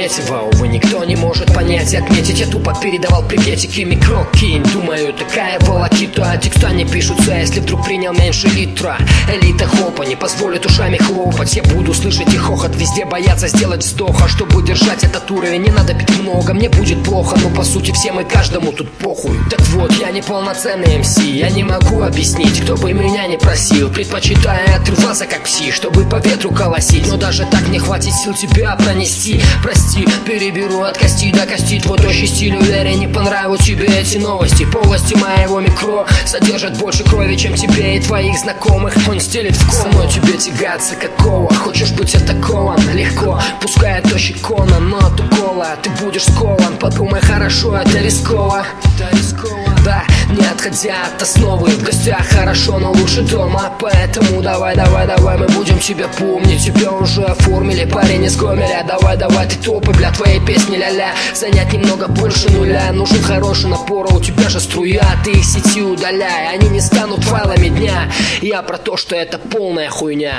третьего, увы, никто не может понять и отметить. Я тупо передавал приветики, микро кинь. Думаю, такая волокита, а текста не пишутся, если вдруг принял меньше литра. Элита хопа не позволит ушами хлопать. Я буду слышать их хохот, везде бояться сделать вздох. А чтобы держать этот уровень, не надо пить много, мне будет плохо. Но по сути всем и каждому тут похуй. Так вот, я не полноценный МС, я не могу объяснить, кто бы меня не просил. Предпочитая отрываться как пси, чтобы по ветру колосить. Но даже так не хватит сил тебя пронести. Прости, переберу от кости до кости твой тощий стиль. Уверен, не понравились тебе эти новости. Полости моего микро содержат больше крови, чем тебе и твоих знакомых. Он стелит в ком, но тебе тягаться какого? Хочешь быть атакован? Легко, пускай тощий Конан, но от укола ты будешь скован. Подумай хорошо, это рисково. Да, не отходя от основы, в гостях хорошо, но лучше дома. Поэтому давай, мы будем тебя помнить. Тебя уже оформили, парень из Гомеля. Давай, ты топай, бля, твоей песни ля-ля. Занять немного больше нуля. Нужен хороший напор, а у тебя же струя. Ты их сети удаляй, они не станут файлами дня. Я про то, что это полная хуйня.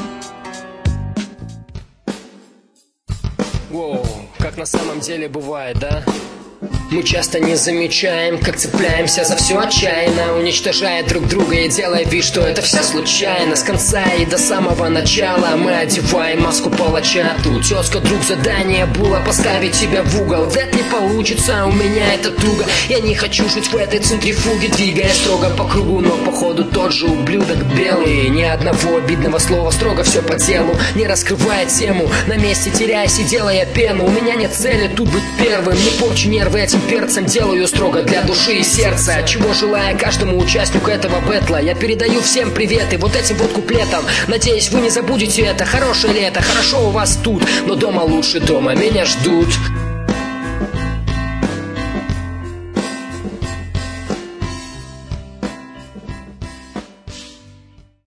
Воу, как на самом деле бывает, да? Мы часто не замечаем, как цепляемся за все отчаянно, уничтожая друг друга и делая вид, что это все случайно. С конца и до самого начала мы одеваем маску палача. Тут тезка, друг, задание было поставить тебя в угол. Вряд ли получится, у меня это туго. Я не хочу жить в этой центрифуге, двигая строго по кругу, но походу тот же ублюдок белый. Ни одного обидного слова, строго все по делу, не раскрывая тему, на месте теряясь и делая пену. У меня нет цели тут быть первым, не порчу нервы этим перцем, делаю строго для души и сердца. Чего желая каждому участнику этого бэтла, я передаю всем приветы вот этим вот куплетом. Надеюсь, вы не забудете это. Хорошее лето, хорошо у вас тут, но дома лучше дома, меня ждут.